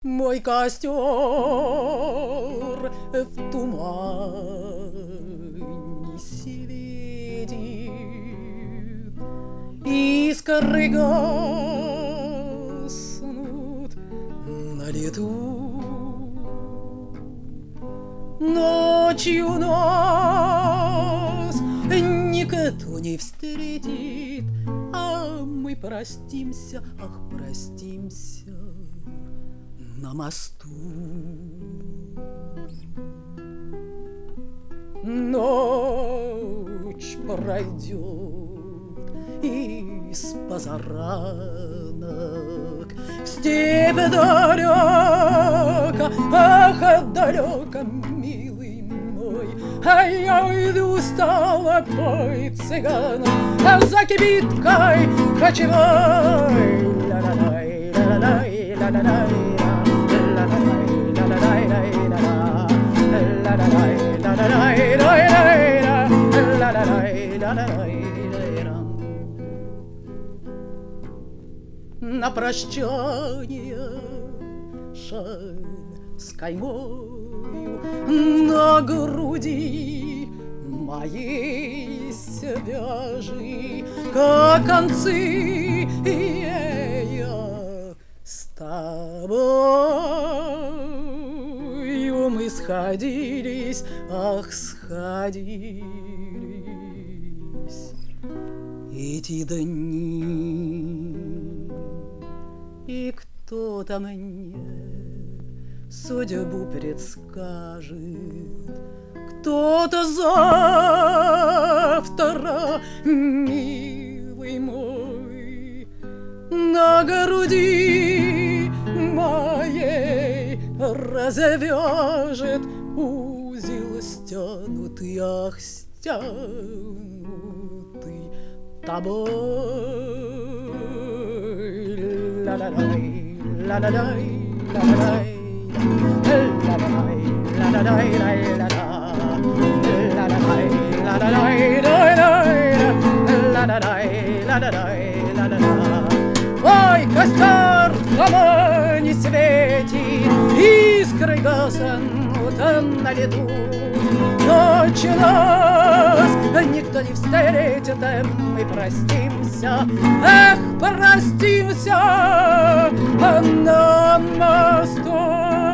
Мой костер в тумане светит, искры гаснут на лету. Ночью нас никто не встретит, а мы простимся, ах, простимся на мосту. Ночь пройдет из позаранок в степь далеко, ах, далеко, милый мой, а я уйду стала пой цыгана, а за кибиткой кочевой. Ла-ла-лай, ла-ла-лай, ла-ла-лай. На прощание шаль с каймою на груди моей свяжи, как концы я с тобою мы сходились, ах, сходились эти дни. И кто-то мне судьбу предскажет, кто-то завтра, милый мой, на груди моей развяжет узел стянутый, ах, стянутый тобой. Ла-ла-лай, ла-ла-лай, ла-ла-лай, ла-ла-лай, ла-ла-лай, ла-ла-лай, ла-ла-лай, ла-ла-лай, ла-ла-лай. Ой, костер дома не светит, искры гаснут на лету. Ночью нас никто не встретит, и мы простимся, эх, простимся на мосту.